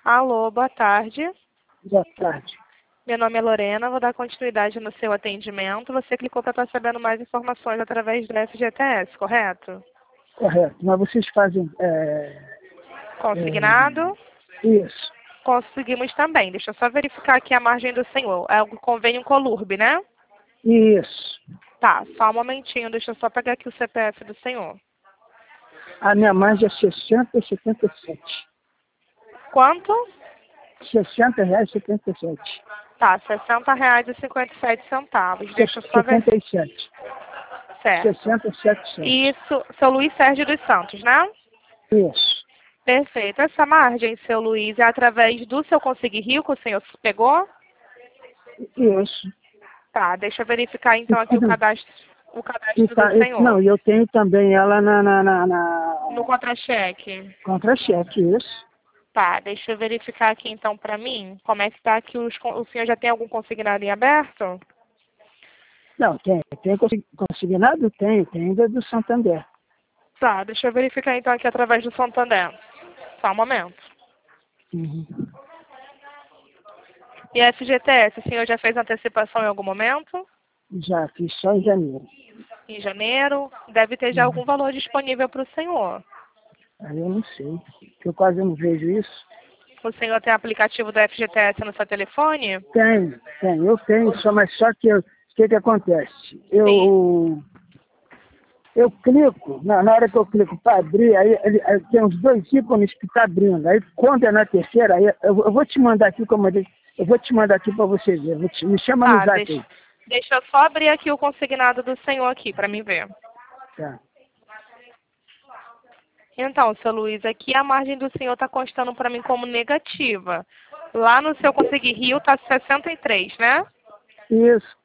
Alô, boa tarde. Boa tarde. Meu nome é Lorena, vou dar continuidade no seu atendimento. Você clicou para estar sabendo mais informações através do FGTS, correto? Correto. Mas vocês fazem... Consignado? Isso. Conseguimos também. Deixa eu só verificar aqui a margem do senhor. É o convênio Colurb, né? Isso. Tá, só um momentinho. Deixa eu só pegar aqui o CPF do senhor. A minha margem é 60,77. Quanto? R$60,77. Tá, R$60,57. Deixa eu só ver. 77. Certo. 67 centos. Isso, seu Luiz Sérgio dos Santos, né? Isso. Perfeito. Essa margem, seu Luiz, é através do seu Conseguir Rio que o senhor pegou? Isso. Tá, deixa eu verificar então aqui o cadastro do senhor. Não, e eu tenho também ela No contra-cheque. contra-cheque, isso. Tá, deixa eu verificar aqui então pra mim como é que tá aqui o senhor já tem algum consignado em aberto? Não, tem consignado? Tem ainda do Santander. Tá, deixa eu verificar então aqui através do Santander. Só um momento. Uhum. E a FGTS, o senhor já fez antecipação em algum momento? Já fiz só em janeiro. Em janeiro? Deve ter já algum valor disponível para o senhor. Aí eu não sei, que eu quase não vejo isso. O senhor tem aplicativo do FGTS no seu telefone? Tem, eu tenho, só que o que acontece? Eu clico, na hora que eu clico para abrir, aí tem uns dois ícones que está abrindo. Aí quando é na terceira, aí eu vou te mandar aqui, eu vou te mandar aqui para você ver. Me chama no zap aí. Deixa eu só abrir aqui o consignado do senhor aqui para mim ver. Tá. Então, seu Luiz, aqui a margem do senhor está constando para mim como negativa. Lá no seu Conseguir Rio está 63, né? Isso,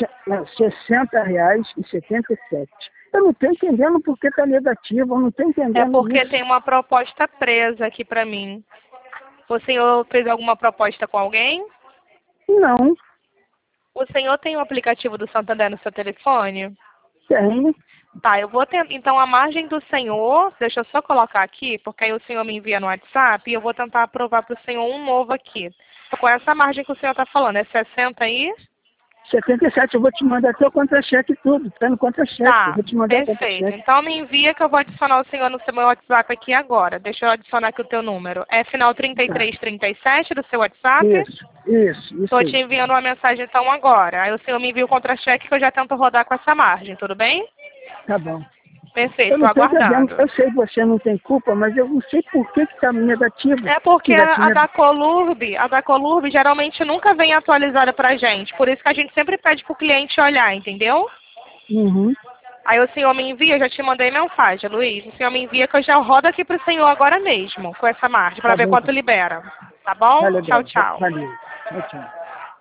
R$60,77. Eu não estou entendendo por que está negativo, eu não estou entendendo É porque isso. tem uma proposta presa aqui para mim. O senhor fez alguma proposta com alguém? Não, O senhor tem o aplicativo do Santander no seu telefone? tem. Tá, eu vou tentar. Então, a margem do senhor, deixa eu só colocar aqui, porque aí o senhor me envia no WhatsApp e eu vou tentar aprovar para o senhor um novo aqui. Com essa margem que o senhor está falando, é 60 aí? 77, eu vou te mandar até o contra-cheque tudo, tá no contra-cheque. Tá, Eu vou te mandar o perfeito. contra-cheque. Então me envia que eu vou adicionar o senhor no seu meu WhatsApp aqui agora. Deixa eu adicionar aqui o teu número. É final 3337 do seu WhatsApp? Isso. Estou te enviando uma mensagem então agora. Aí o senhor me envia o contra-cheque que eu já tento rodar com essa margem, tudo bem? Tá bom. Perfeito, Eu não estou tô entendendo. aguardando. Eu sei que você não tem culpa, mas eu não sei por que está negativo. É porque a da Colurb geralmente nunca vem atualizada pra gente. Por isso que a gente sempre pede pro cliente olhar, entendeu? Uhum. Aí o senhor me envia, eu já te mandei mensagem, Luiz. O senhor me envia que eu já rodo aqui pro senhor agora mesmo, com essa margem, pra Tá ver bom, quanto então. libera. Tá bom? Tá legal. Tchau, tchau. Valeu. Tchau.